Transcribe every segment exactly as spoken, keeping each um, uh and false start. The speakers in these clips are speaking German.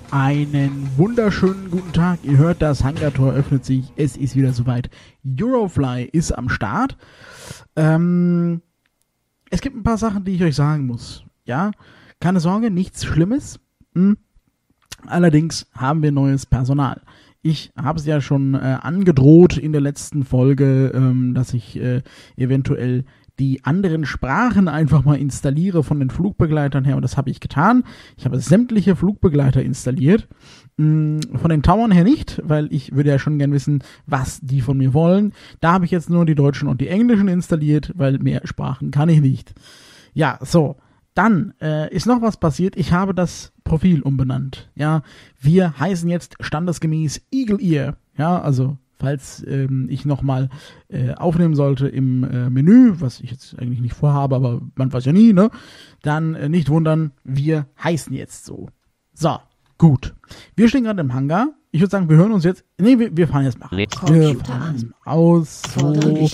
Einen wunderschönen guten Tag. Ihr hört, das Hangartor öffnet sich. Es ist wieder soweit. Eurofly ist am Start. Ähm, es gibt ein paar Sachen, die ich euch sagen muss. Ja, keine Sorge, nichts Schlimmes. Hm. Allerdings haben wir neues Personal. Ich habe es ja schon äh, angedroht in der letzten Folge, ähm, dass ich äh, eventuell die anderen Sprachen einfach mal installiere von den Flugbegleitern her, und das habe ich getan. Ich habe sämtliche Flugbegleiter installiert. Von den Towern her nicht, weil ich würde ja schon gern wissen, was die von mir wollen. Da habe ich jetzt nur die deutschen und die englischen installiert, weil mehr Sprachen kann ich nicht. Ja, so. Dann äh, ist noch was passiert. Ich habe das Profil umbenannt. Ja, wir heißen jetzt standesgemäß Eagle Ear. Ja, also falls ähm, ich nochmal äh, aufnehmen sollte im äh, Menü, was ich jetzt eigentlich nicht vorhabe, aber man weiß ja nie, ne? Dann äh, nicht wundern, wir heißen jetzt so. So, gut. Wir stehen gerade im Hangar. Ich würde sagen, wir hören uns jetzt. Nee, wir, wir fahren jetzt mal. Wir fahren jetzt mal aus. So,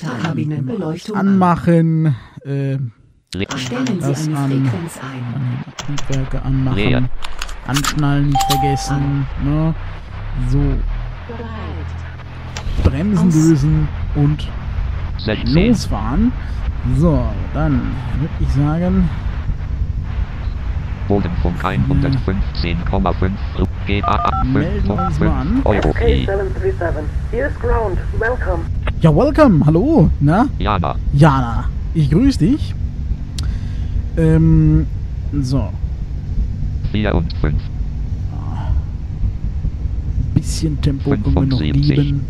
anmachen. Äh, Stellen das Sie eine an. Frequenz ein. Triebwerke anmachen. Leer. Anschnallen nicht vergessen. Ne? So. Bremsen Aus. lösen und sechzehn. losfahren. So, dann würde ich sagen, Bodenfunk hundertfünfzehn Komma fünf G A melden wir uns mal an. Euro. S K seven three seven, here's ground, welcome. Ja, welcome, hallo, na? Jana. Jana, ich grüße dich. Ähm, so, vier und fünf. bisschen Tempo können wir noch fünfundsiebzig. geben.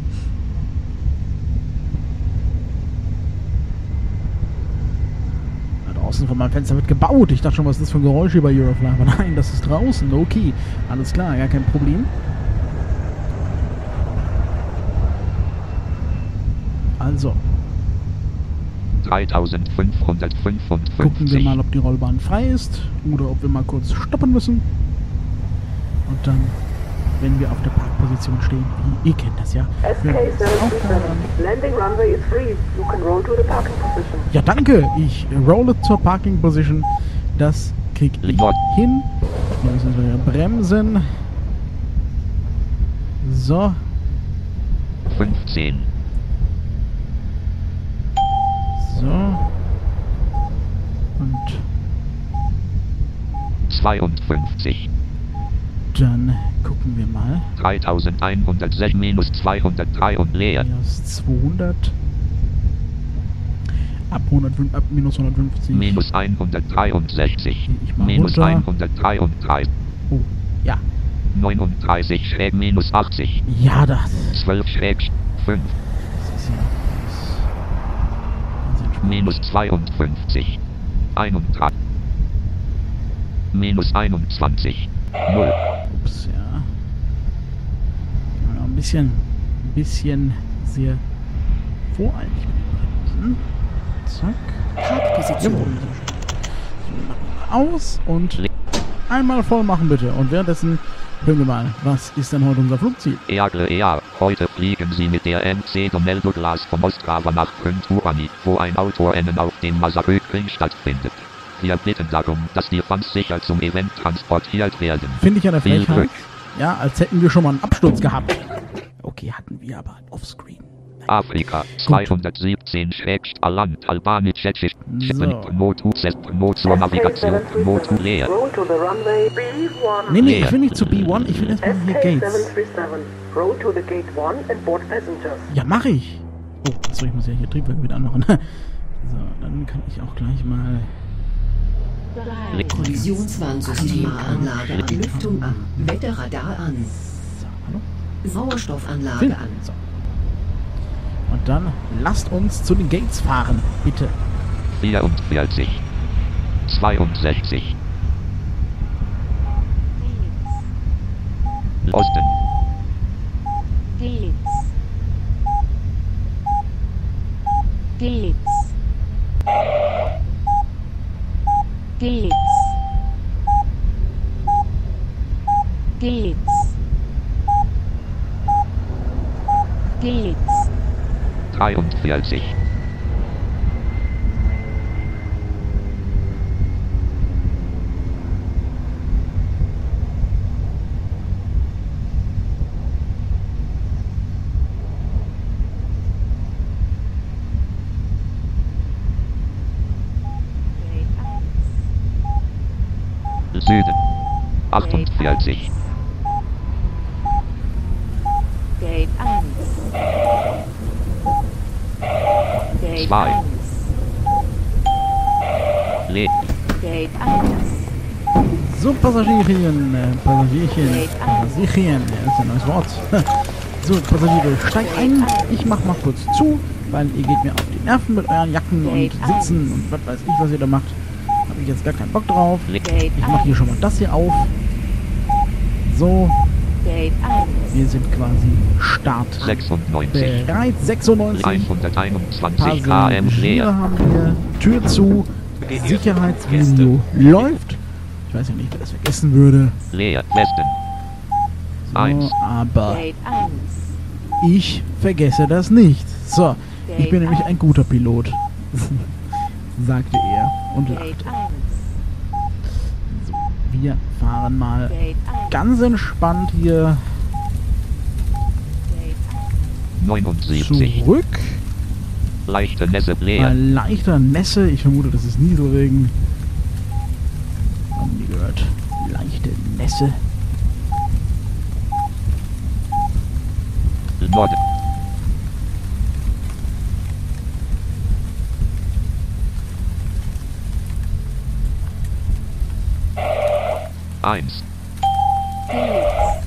Da draußen von meinem Fenster wird gebaut. Ich dachte schon, was ist das für ein Geräusch hier bei Eurofly? Aber nein, das ist draußen. Okay, alles klar, gar kein Problem. Also, dreitausendfünfhundertfünfundfünfzig. gucken wir mal, ob die Rollbahn frei ist oder ob wir mal kurz stoppen müssen. Und dann, wenn wir auf der Parkposition stehen, wie ihr kennt das ja. S K hören wir uns seven auch three daran. seven, landing runway is free. You can roll to the parking position. Ja, danke. Ich rolle zur Parking Position. Das krieg ich Report. hin. Hier müssen wir bremsen. So. fünfzehn. So. Und zweiundfünfzig. dann gucken wir mal. dreitausendeinhundertsechs minus zweihundertdrei und leer. Minus zweihundert. Ab, hundertfünf, ab minus hundertfünfzig. Minus hundertdreiundsechzig. Ich mal Minus runter. hundertdreiunddreißig. Oh, ja. neununddreißig schräg minus achtzig. Ja, das, zwölf schräg fünf. das ist ja... Das, Minus zweiundfünfzig. einunddreißig. Minus einundzwanzig. null. ups, ja. Noch ein bisschen, ein bisschen sehr voreilig mit den Bremsen. Zack. Parkposition. Aus und einmal voll machen bitte. Und währenddessen hören wir mal, was ist denn heute unser Flugziel? Eagle Air, heute fliegen Sie mit der M C Donald Douglas von Ostrava nach Punturani, wo ein Autorennen auf dem Masaryk-Ring stattfindet. Wir bitten darum, dass die Fans sicher zum Event transportiert werden. Finde ich eine Viel Frechheit. Glück. Ja, als hätten wir schon mal einen Absturz gehabt. Okay, hatten wir aber offscreen. Afrika, zweihundertsiebzehn schrägst Aland, Albanisch, Tschechisch, Tschechen, Motu, Set, Motu zur Navigation, Motu leer. Roll to the runway B one. Nee, nee, Leer. ich will nicht zu B eins, ich will erstmal S hier K seven Gates. three seven, roll to the gate one and board passengers. Ja, mache ich. Oh, achso, ich muss ja hier Triebwerke wieder anmachen. So, dann kann ich auch gleich mal... Kollisionswarnsystem, Anlage an, Lüftung an, Wetterradar an, So, hallo? Sauerstoffanlage Film. an. So. Und dann lasst uns zu den Gates fahren, bitte. vierundvierzig. zweiundsechzig. Osten. Gates. Gates. Gates. Gates. Gates. dreiundvierzig. Süden. achtundvierzig. Gate eins. Gate Zwei. eins. Le. Gate eins. So, Passagierchen, äh, Passagierchen, Passagierchen, ja, ist ein neues Wort. So, Passagiere, steigt ein. Ich mach mal kurz zu, weil ihr geht mir auf die Nerven mit euren Jacken und Sitzen und was weiß ich, was ihr da macht. Habe ich jetzt gar keinen Bock drauf. Gate Ich mache hier schon mal das hier auf. So, Gate eins. wir sind quasi Start. sechsundneunzig. Bereits sechsundneunzig hunderteinundzwanzig Kilometer leer. Passagiere haben wir. Tür zu. Sicherheitsvideo läuft. Ich weiß ja nicht, wer das vergessen würde. Leer. Westen. So, Eins. aber Gate eins. ich vergesse das nicht. So, ich bin nämlich ein guter Pilot. Sagte er und Gate lachte. eins. So, wir fahren mal Gate eins. ganz entspannt hier Gate eins. neunundsiebzig. zurück. Leichte Nässe Bei leer. leichter Nässe, ich vermute, das ist Nieselregen. Haben die gehört? Leichte Nässe. Norden. Eins. Gate.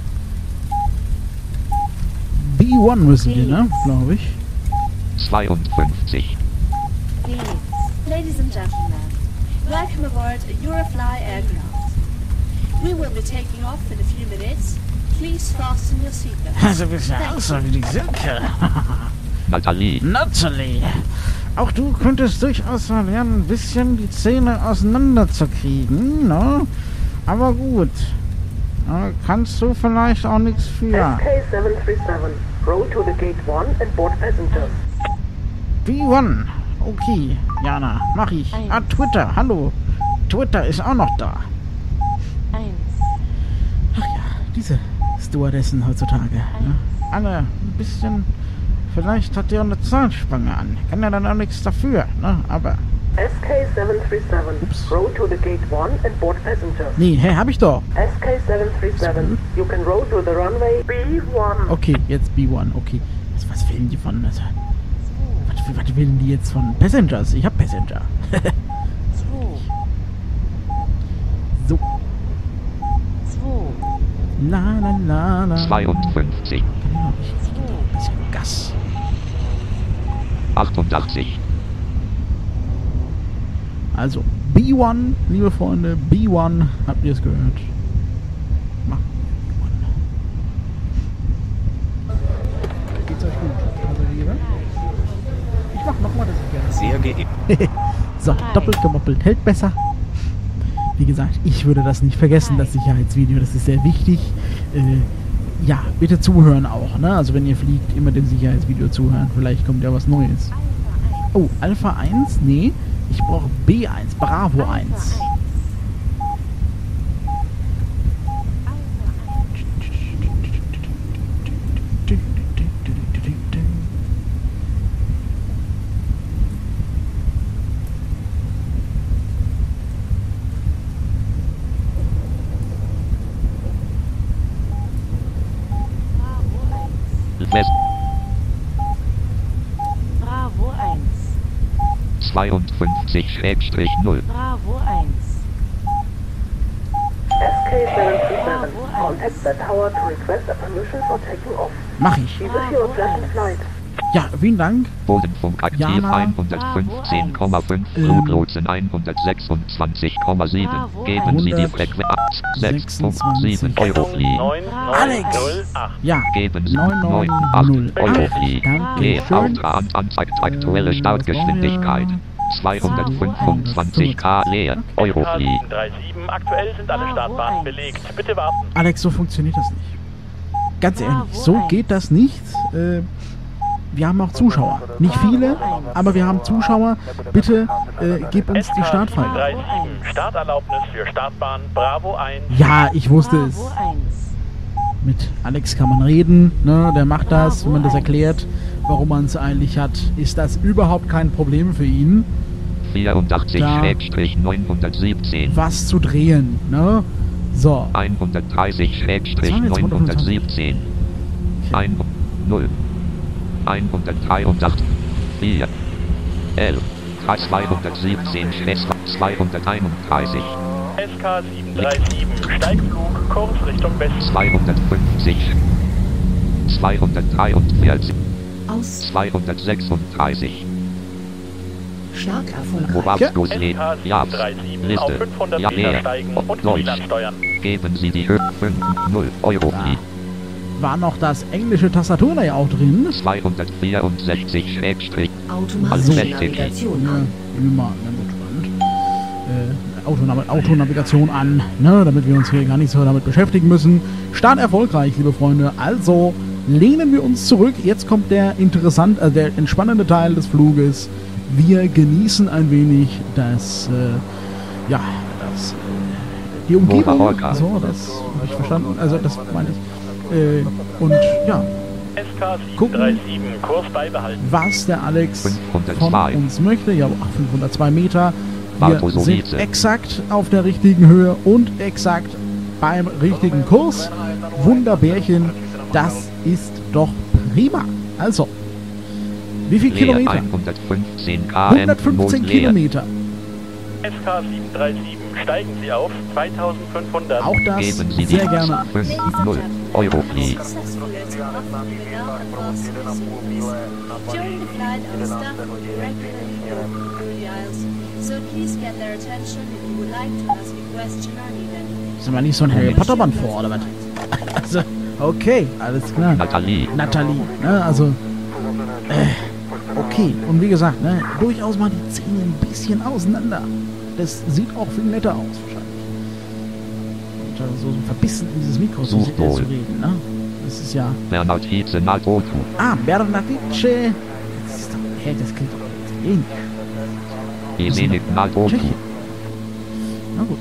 B eins müssen wir, ne? Glaube ich. zweiundfünfzig. Gate. Ladies and gentlemen, welcome aboard a Eurofly aircraft. We will be taking off in a few minutes. Please fasten your seatbelts. Also bist ja auch so wie die Silke. Nathalie. Natalie, auch du könntest durchaus mal lernen, ein bisschen die Zähne auseinanderzukriegen, ne? Aber gut. Da kannst du vielleicht auch nichts für. S K seven three seven. Roll to the gate one and board passengers. B eins. Okay, Jana, mach ich. Ah, Twitter, hallo. Twitter ist auch noch da. eins. Ach ja, diese Stewardessen heutzutage. Ne? Alle ein bisschen. Vielleicht hat die auch eine Zahnspange an. Kann ja dann auch nichts dafür, ne? Aber. S K seven three seven. Ups. Roll to the gate one and board passengers. Nee, hä, hab ich doch. S K seven three seven. You can roll to the runway B one. Okay, jetzt B eins, okay. Was, was willen die von. Also, was, was willen die jetzt von Passengers? Ich hab Passenger. zwei. So. zwei. La la la la. zweiundfünfzig. Genau, ich ein bisschen Gas. achtundachtzig. Also, B eins, liebe Freunde, B eins, habt ihr es gehört? Mach B eins. Geht's euch gut, Passagiere? Ich mach nochmal das gerne. Sehr geehrter. So, doppelt gemoppelt, hält besser. Wie gesagt, ich würde das nicht vergessen, das Sicherheitsvideo, das ist sehr wichtig. Äh, ja, bitte zuhören auch, ne? Also wenn ihr fliegt, immer dem Sicherheitsvideo zuhören, vielleicht kommt ja was Neues. Oh, Alpha eins? Nee, ich brauche B eins, Bravo eins. West. Bravo eins. zweiundfünfzig Schrägstrich null. Bravo eins. S K seven three seven. Contact the tower to request a permission for taking off. Mach ich. We wish you a pleasant flight. Ja, vielen Dank. Bodenfunk aktiv Jana. hundertfünfzehn Komma fünf, Ähm. Fluglotsen hundertsechsundzwanzig Komma sieben. Bravo Geben Sie die eins. Frequenz sechs Punkt sieben Euro fliegen. Alex! Ja, Geben Sie neun neun neun acht null Euro acht. fliegen. Leer Dankeschön. Auftrag anzeigt aktuelle Startgeschwindigkeit. zweihundertfünfundzwanzig Kilometer leer. Euro fliegen. drei sieben. Aktuell sind alle Startbahnen belegt. Bitte warten. Alex, so funktioniert das nicht. Ganz ehrlich, Bravo so eins. geht das nicht. Äh, wir haben auch Zuschauer. Nicht viele, aber wir haben Zuschauer. Bitte äh, gib uns die Startfreigabe. drei sieben. Starterlaubnis für Startbahn Bravo eins. Ja, ich wusste es. Bravo eins. Mit Alex kann man reden, ne? Der macht das, wenn man das erklärt, warum man es eigentlich hat, ist das überhaupt kein Problem für ihn. vierundachtzig neunhundertsiebzehn. was zu drehen, ne? So. hundertdreißig neunhundertsiebzehn. null. hundertdreiundachtzig. vier. elf. zweihundertsiebzehn zweihunderteinunddreißig. S K sieben drei sieben, Steigflug, Kurs Richtung Westen. zweihundertfünfzig. zweihundertdreiundvierzig. Aus. zweihundertsechsunddreißig. Start erfolgreich. Moravskus S lädt. K Ja. sieben drei sieben auf Liste. fünfhundert Ja, Meter leer. steigen Und und Deutsch. Wieland steuern. Geben Sie die Höhe fünf null Euro. Ja. War noch das englische Tastaturlayout drin? zweihundertvierundsechzig Schrägstrich. Automatische Also, Navigation Ja, an. immer, na gut, spannend. Äh, Autonav Autonavigation an, ne, damit wir uns hier gar nicht so damit beschäftigen müssen. Start erfolgreich, liebe Freunde. Also lehnen wir uns zurück. Jetzt kommt der interessant, äh, der entspannende Teil des Fluges. Wir genießen ein wenig das, äh, ja, das, äh, die Umgebung. Nova So, das habe ich verstanden. Also das meine ich. Äh, und ja, S K sieben Gucken. drei sieben, Kurs beibehalten. was der Alex von fünfhundertzwei. uns möchte. Ja, ach, fünfhundertzwei Meter. Wir Bartosowice. sind exakt auf der richtigen Höhe und exakt beim richtigen Kurs. Wunderbärchen, das ist doch prima. Also, wie viel Leer Kilometer? hundertfünfzehn Kilometer. hundertfünfzehn Kilometer. S K sieben drei sieben, steigen Sie auf zweitausendfünfhundert. Auch das Geben Sie sehr die gerne. fünf null Euro. Successfully to off without advanced service. During the flight, our staff will be regularly walking through the aisles, so please get their attention if you would like to ask a question or need anything. Ist aber nicht so ein Harry Potter Band vor, oder was? Also, okay, alles klar. Nathalie. Nathalie, ne, also, äh, okay. Und wie gesagt, ne, durchaus mal die Zähne ein bisschen auseinander. Das sieht auch viel netter aus, wahrscheinlich. Und dann so verbissen in dieses Mikro zu, Such wohl. zu reden, ne? Das ist ja... Bernhard Hietze Natotu. Ah, Bernadice. Das ist doch, hä, das klingt doch italienisch. Jesenik Natotu. Tschechien. Na gut.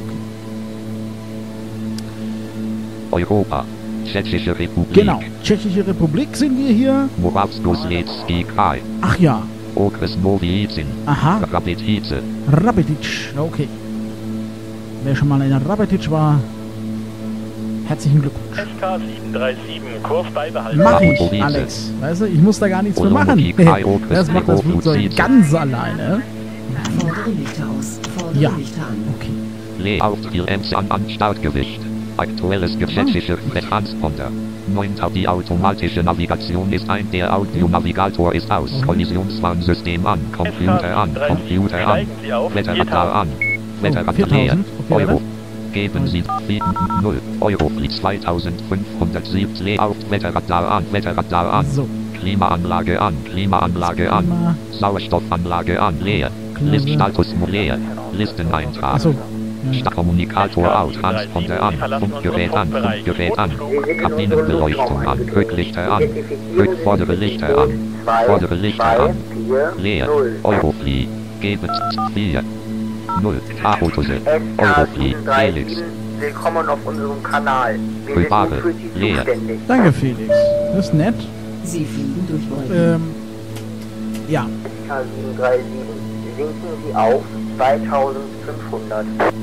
Europa. Tschechische Republik. Genau, Tschechische Republik sind wir hier. Moravskoslezki Kraj. Ach ja, Okres Novicin. aha, Rapid Hietze. Rapetic, okay. Wer schon mal in der Rapetic war, herzlichen Glückwunsch. S K sieben drei sieben, Kurs beibehalten. Mach ich, Rapovice. Alex. Weißt du, ich muss da gar nichts für machen. Olomoki, Kairo, Das macht das Christoph, Flugzeug Luzice. ganz alleine. Vordere Lichter aus. Vordere Ja, Lichter an. okay. Layout vier Ems an an Startgewicht. Aktuelles tschechische Transponder. neunter Die automatische Navigation ist ein. Der Audionavigator ist aus. Kollisionswarnsystem an. Computer an. Computer an. Steigen Sie auf Wetterradar an. Wetterradar leer. viertausend, okay, Euro. weiter. Geben Sie null Euro. zweitausendfünfhundertsiebzig Layout. Wetterradar an. Wetterradar an. So, Klimaanlage an. Klimaanlage an. Klima. Sauerstoffanlage an. Leer. Klasse. Liststatus leer. Listeneintrag. achso. Ja. Kommunikator aus, Transponder an, Funkgerät an, Funkgerät an, Kabinenbeleuchtung an, Rücklichter an, Rückvordere Lichter an, vordere Lichter an, leer, Eurofly, geben vier, null, Tarotose, Eurofly, Felix, Willkommen auf unserem Kanal. Wir Rübare, sind für Sie leer. zuständig. Danke, Felix. Das ist nett. Sie fliegen durch Wolken. Ähm, ja. K sieben drei sieben. Sinken Sie auf zweitausendfünfhundert.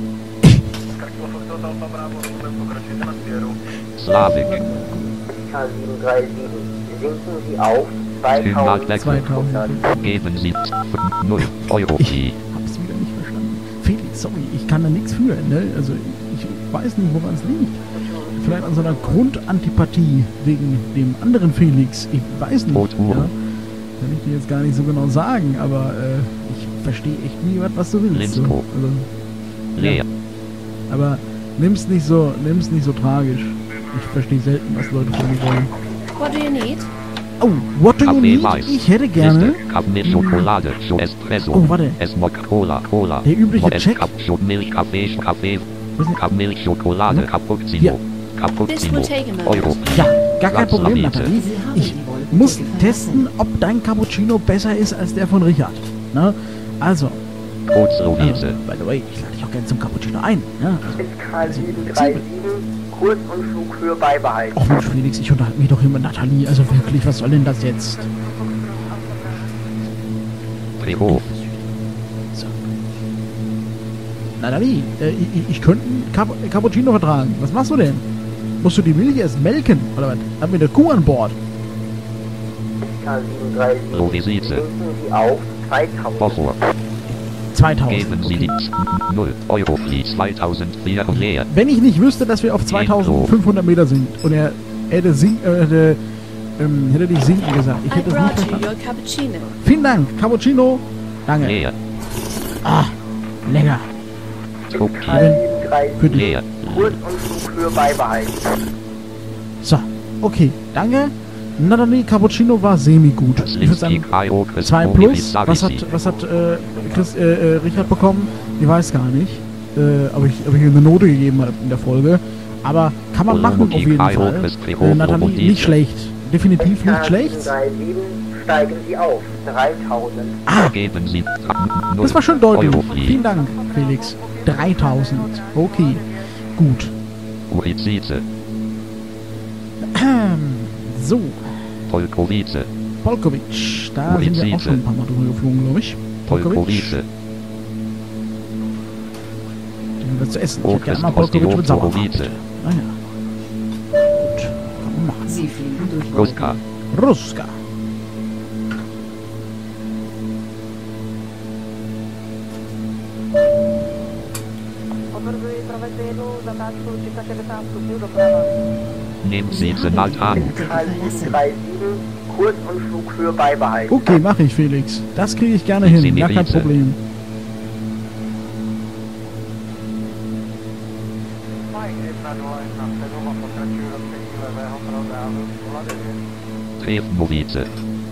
Slavik, K sieben drei sieben. Sinken Sie auf zweitausendfünfhundert. geben Sie null, Eurofly, Hab's wieder nicht verstanden. Felix, sorry, ich kann da nichts für, ne? Also, ich weiß nicht, woran es liegt. Vielleicht an so einer Grundantipathie wegen dem anderen Felix. Ich weiß nicht. Rot, Uhr. Ja? Kann ich dir jetzt gar nicht so genau sagen, aber äh, ich verstehe echt nie, was, was du willst. So. Linsko. Also, leer, aber nimm's nicht so, nimm's nicht so tragisch. Ich verstehe selten, was Leute von mir wollen. What do you need? Oh, what do you Kaffee need? Weiß. Ich hätte gerne Liste, Kaffee Schokolade, so Espresso, Oh, warte. Esmok Cola, Cola, Der übliche Es Check. Kap- Scho- Milch, Kaffee, Kaffee, Was ist- Milch, Schokolade, Hm? Cappuccino, Hier. This Cappuccino, will take a moment. Euro, Ja, gar kein Problem, Salsa Nathalie. Sie haben Ich die Wolken muss verlassen. testen, ob dein Cappuccino besser ist als der von Richard. Ne? Also, äh, Kurzlovice, by the way, ich lade dich auch gerne zum Cappuccino ein. Ne? Also, Ist K sieben drei sieben. Kurs und Flughöhe beibehalten. Och Mensch, Felix, ich unterhalte mich doch hier mit Nathalie. Also wirklich, was soll denn das jetzt? Prero, Nathalie, äh, ich, ich könnte einen Cap Cappuccino vertragen. Was machst du denn? Musst du die Milch erst melken? Oder was? Haben wir eine Kuh an Bord? K sieben drei sieben. Lovisitze. Sinken Sie auf zweitausend. Bofur. zweitausend. Geben Sie Okay. die null Euro für zweitausendvier und leer. Wenn ich nicht wüsste, dass wir auf zweitausendfünfhundert Meter sind und er hätte, sing äh, hätte, ähm, hätte nicht sinken gesagt. Ich I hätte es brought nicht you verstanden. your cappuccino. Vielen Dank, Cappuccino. Danke. Leer. Ah, lecker. Tuki. K sieben drei Für sieben. dich. Leer. Kurs und Flughöhe beibehalten. So, okay, danke. Nathalie, Cappuccino war semi-gut. Ich würde sagen, zwei plus. Was hat, was hat äh, Chris, äh, äh, Richard bekommen? Ich weiß gar nicht. Äh, ob, ich, ob ich ihm eine Note gegeben habe in der Folge. Aber kann man machen auf jeden Fall. Äh, Nathalie, nicht schlecht. Definitiv nicht K schlecht. sieben drei sieben. Steigen Sie auf dreitausend. Ah, Geben Sie das war schon deutlich. Euro für Vielen Dank, Felix. dreitausend. Okay, gut. Urizice. So, Polkowice. Polkovic. Da sind wir auch schon ein paar Mal drüber geflogen, glaube ich. Polkowice. Den wird zu essen. Ich hätte gerne mal Okres Polkovic mit Sauerkraut. Ostorowice. Naja. Gut, kann man machen. Sie fliegen durch Ruska. Ruska. Nehmen Sie Senat an. K sieben drei sieben. Kurs und Flughöhe beibehalten. Okay, mache ich, Felix. Das kriege ich gerne hin. Gar kein Problem. Trefnovice.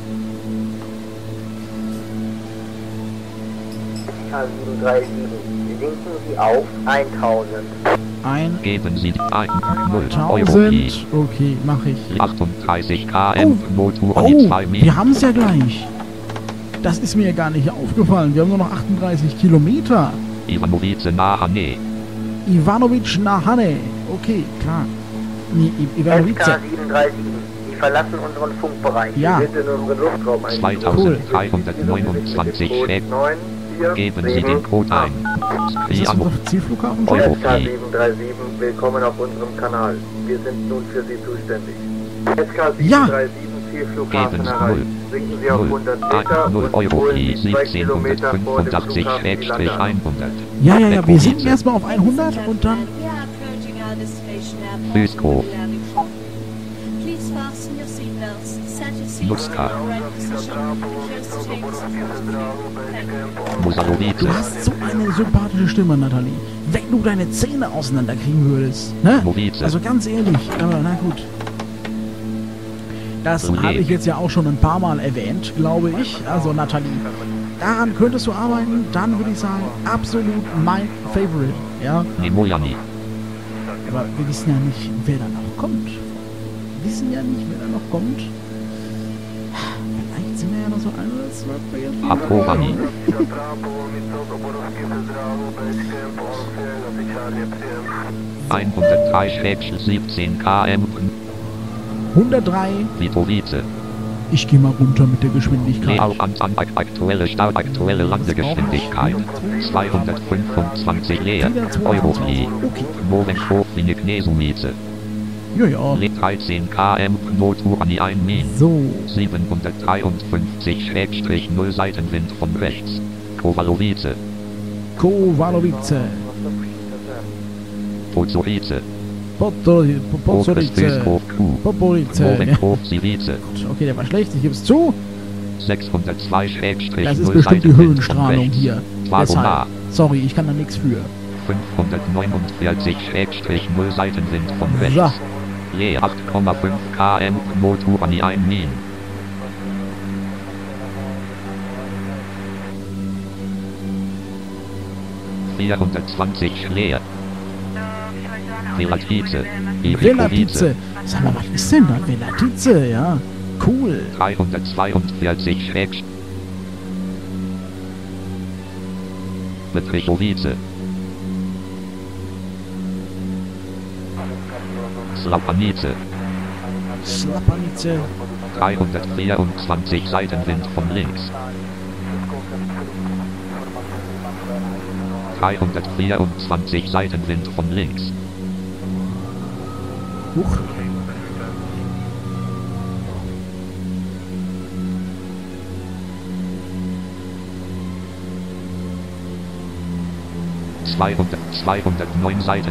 K sieben drei sieben. Sinken Sie auf eintausend. Ein Geben Sie null Euro für tausend. Okay, mache ich. achtunddreißig Kilometer Motor an die Oh, zwei wir Meter. haben es ja gleich. Das ist mir gar nicht aufgefallen. Wir haben nur noch achtunddreißig Kilometer. Ivanovice Nahane. Ivanovic Nahane. Okay, klar. Nee, I- S Ivanovic. K sieben drei sieben. Sie verlassen unseren Funkbereich. Ja. Sie sind in unseren Luftraum eingezogen. zweitausenddreihundertneunundzwanzig Schräg. Geben Sie den Code ein. Ist das Triano unser Zielflughafen? Euro S K für sieben drei sieben, willkommen auf unserem Kanal. Wir sind nun für Sie zuständig. S K sieben drei sieben, Zielflughafen Geben Sie erreicht. null. Sinken Sie auf hundert Meter null und Euro holen für Sie zwei Kilometer vor dem siebzehnhundertfünfundachtzig Flughafen die Lande an. hundert. Ja, ja, ja. Wir sinken erstmal auf hundert und dann. We are approaching our destination airport. Fusco. Landing shop. Please fasten your seatbelts, set your seats Muska. in the right position, and close the chains Thank you. Musalovice. Du hast so eine sympathische Stimme, Nathalie. Wenn du deine Zähne auseinanderkriegen würdest. Ne? Movice. Also ganz ehrlich. Aber na gut. Das Roulet. habe ich jetzt ja auch schon ein paar Mal erwähnt, glaube ich. Also Nathalie. Daran könntest du arbeiten. Dann würde ich sagen, absolut mein Favorite. Ja. Nemojani. Aber wir wissen ja nicht, wer da noch kommt. Wir wissen ja nicht, wer da noch kommt. Vielleicht sind wir ja noch so ein oder zwei Projekte. Aporani. hundertdrei siebzehn Kilometer. hundertdrei. Vitovice. Ich gehe mal runter mit der Geschwindigkeit. Layout an aktuelle Start, aktuelle Landegeschwindigkeit. zweihundertfünfundzwanzig leer. Euro für Okay. Movenko Nesumice. Ja, ja. dreizehn Kilometer Motor an die ein Min. So. siebenhundertdreiundfünfzig null Seitenwind von rechts. Kowalowice. Kowalowice. Pozorice. Potorice. Pozorice. Poporice. Movenko Sivice. Okay, der war schlecht, ich gebe es zu. sechshundertzwei Das ist null bestimmt die Seitenwind von Höhenstrahlung rechts. hier. Wagomar. Deshalb. Sorry, ich kann da nichts für. fünfhundertneunundvierzig null Seitenwind von rechts. So. Leer acht Komma fünf Kilometer Motor an die ein Min. vierhundertzwanzig leer. Velatice. Velatice. Sag mal, was ist denn da? Velatice, ja. Cool. dreihundertzweiundvierzig Schräg. Betrichowice. Slapanice. Slapanice. dreihundertvierundzwanzig Seitenwind von links. dreihundertvierundzwanzig Seitenwind von links. Huch. zweihundert, zweihundertneun Seiten.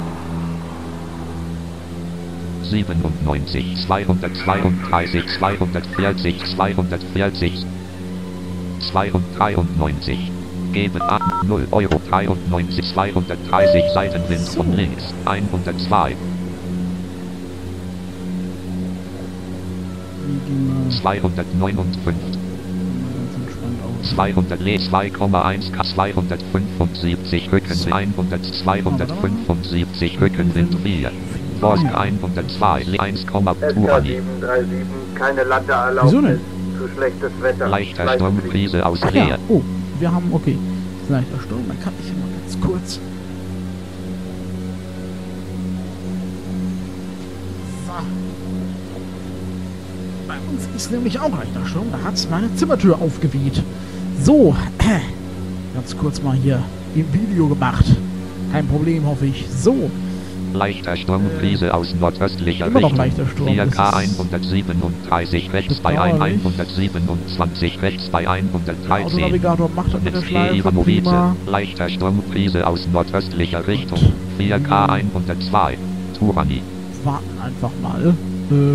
siebenundneunzig, zweihundertzweiunddreißig, zweihundertvierzig, zweihundertvierzig, zweihundertdreiundneunzig. Gebe an null Euro dreiundneunzig, zweihundertdreißig Seitenwind von links, hundertzwei. zweihundertneunundfünfzig. zweihundert Le zwei Komma eins K zweihundertfünfundsiebzig Rückenwind hundert zweihundertfünfundsiebzig Rückenwind vier. Forsk hundertzwei Le eins Komma S K sieben drei sieben, keine Landeerlaubnis, zu schlechtes Wetter. Leichter Sturmbrise aus Ja, Leer. oh, wir haben, okay. Leichter Sturm, dann kann ich mal ganz kurz. So. Bei uns ist nämlich auch leichter Sturm, da hat es meine Zimmertür aufgeweht. So, äh, ganz kurz mal hier im Video gemacht. Kein Problem, hoffe ich. So. Leichter Sturmbrise aus nordöstlicher Immer noch Richtung. leichter Sturm, vier K das ist hundertsiebenunddreißig rechts bei bedauerlich. hundertsiebenundzwanzig rechts bei Der hundertdreizehn. Autonavigator macht das mit der Netz Schleife, Ivanovice. prima. Leichter Sturmbrise aus nordöstlicher Richtung. vier K hundertzwei. Turani. Warten einfach mal. Äh,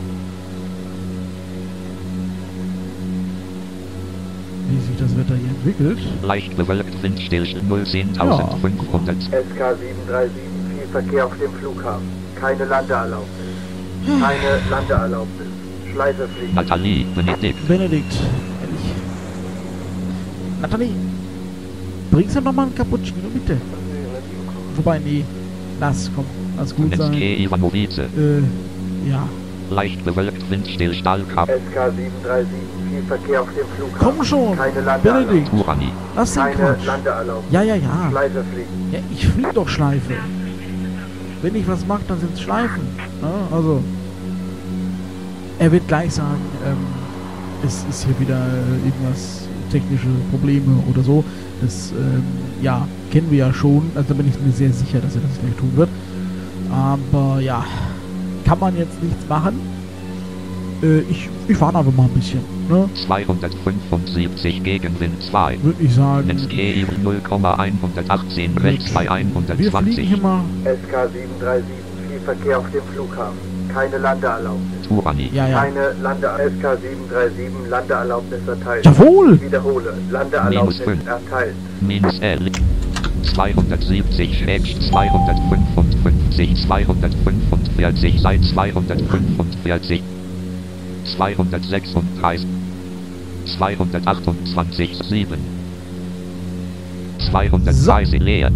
wie sich das Wetter hier entwickelt. Leicht bewölkt, Windstillstand null zehntausendfünfhundert. S K sieben drei sieben, viel Verkehr auf dem Flughafen. Keine Landeerlaubnis. Keine Landeerlaubnis. Schleife fliegen. Nathalie, Benedikt. Benedikt, ehrlich. Nathalie, bringst du noch mal einen Cappuccino, bitte? Wobei, nee. Lass, komm, lass gut Netz sein. Ivanovice. Äh, ja. Leicht bewölkt, Windstill, Stahlkap. S K sieben drei sieben, viel Verkehr auf dem Flughafen. Komm schon, Keine Landeerlaubnis. Benedikt. Turani. Lass den Keine Quatsch. Landeerlaubnis. Ja, ja, ja. Schleife fliegen. Ja, ich flieg doch Schleife. Wenn ich was mache, dann sind's Schleifen. Ne? Also, er wird gleich sagen, ähm, es ist hier wieder äh, irgendwas, technische Probleme oder so. Das, ähm, ja, kennen wir ja schon. Also da bin ich mir sehr sicher, dass er das gleich tun wird. Aber ja, kann man jetzt nichts machen. Äh, ich, ich fahre einfach mal ein bisschen. Ne? zweihundertfünfundsiebzig Gegenwind zwei. Würde ich sagen. Netz null Komma hundertachtzehn rechts bei Wir fliegen hundertzwanzig. hier mal. S K sieben drei sieben, viel Verkehr auf dem Flughafen. Keine Landeerlaubnis. Turani. Ja, ja. Keine Lande S K sieben drei sieben, Landeerlaubnis erteilt. Jawohl! Wiederhole, Landeerlaubnis Minus fünf. erteilt. Minus L. zweihundertsiebzig schrägstrich zweihundertfünfundfünfzig, zweihundertfünfundvierzig seit zweihundertfünfundvierzig. zweihundertsechsunddreißig. zweihundertachtundzwanzig sieben. zweihundertdreißig leer.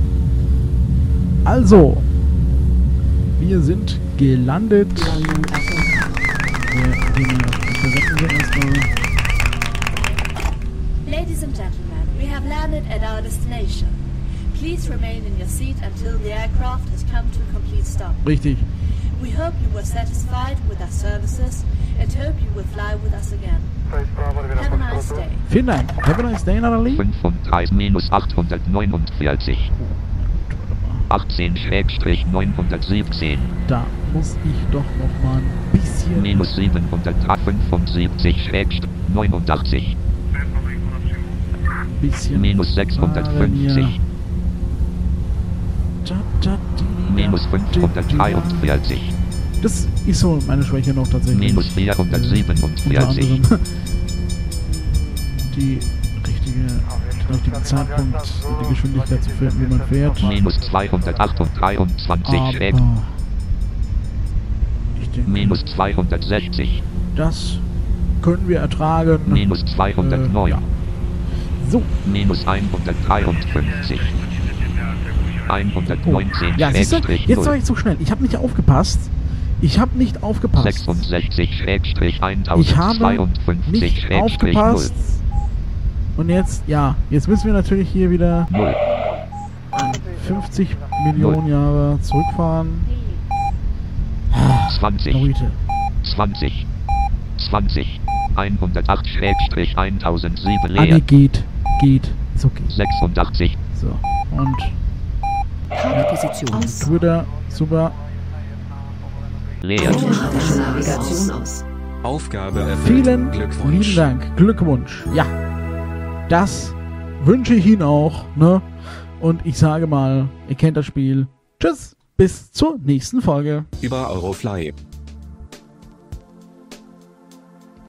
Also, wir sind gelandet. Wir, wir, wir wir erstmal. Ladies and gentlemen, we have landed at our destination. Please remain in your seat until the aircraft has come to a complete stop. Richtig. We hope you were satisfied with our services and hope you will fly with us again. Have a nice day. Vielen Dank. Have a nice day, Nathalie. fünfunddreißig minus achthundertneunundvierzig. achtzehn schrägstrich neunhundertsiebzehn. Da muss ich doch noch mal ein bisschen. Minus siebenhundertfünfundsiebzig schrägstrich neunundachtzig. bisschen Minus sechshundertfünfzig. Da, da, die, Minus fünfhundertdreiundvierzig. Das ist so meine Schwäche noch tatsächlich. Minus Unter vierhundertsiebenundvierzig. anderem die richtige, den richtigen Zeitpunkt und die Geschwindigkeit zu finden, wie man fährt. Minus zweihundertachtunddreiundzwanzig schräg. Aber ich denke, Minus zweihundertsechzig. das können wir ertragen. Minus zweihundertneun. Äh, ja. So. Minus hundertdreiundfünfzig. hundertneunzehn Ja, siehst du, Schrägstrich jetzt war null. ich zu schnell. Ich habe nicht aufgepasst. Ich habe nicht aufgepasst. sechsundsechzig Schrägstrich Ich habe tausendzweiundfünfzig nicht Schrägstrich null. aufgepasst. Und jetzt, ja, jetzt müssen wir natürlich hier wieder null. fünfzig Millionen Jahre zurückfahren. zwanzig. Leute. zwanzig. zwanzig. hundertacht Schrägstrich eintausendsieben Ah, nee, leer. geht. Geht. Ist okay. sechsundachtzig. So. Und Position aus. Twitter, super. Leer. Automatische Navigation aus. Aufgabe erfüllt. Vielen Glückwunsch. lieben Dank. Glückwunsch. Ja, das wünsche ich Ihnen auch. Ne? Und ich sage mal, ihr kennt das Spiel. Tschüss, bis zur nächsten Folge. Über Eurofly.